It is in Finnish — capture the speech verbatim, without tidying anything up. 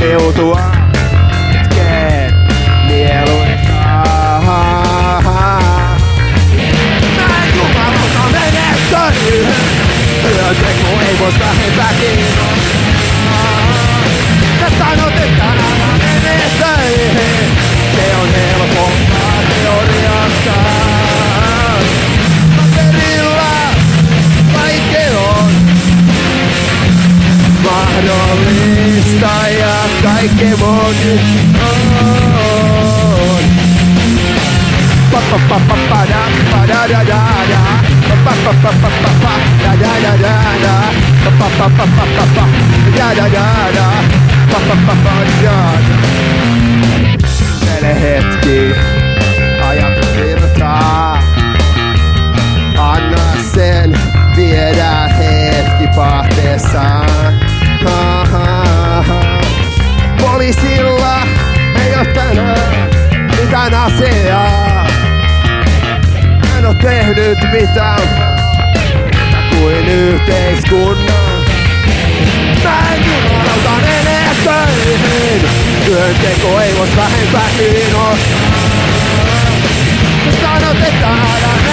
laskeutua hetkeen mieluista. Mä en jumalauta mene töihin, työnteko ei vois vähempää kiinnostaa. Sä sanot, että älä mene töihin, se on helpompaa teoriassa. Paperilla kaikki on mahdollista ja kaikki mun on. Pa pa pa pa pa da pa da da da da pa pa pa pa pa pa da da da da da pa pa pa pa pa pa da da da da pa pa pa pa da. Mene hetki, ajatus virtaa. Anna sen viedä hetki pahteessaan. Ha, ha, ha. Poliisilla ei oo tänään mitään asiaa. Mä en oo tehnyt mitään kuin yhteiskunnan. Mä en jumalauta mene töihin, työnteko ei vois vähempää kiinnostaa. Sä sanot, että älä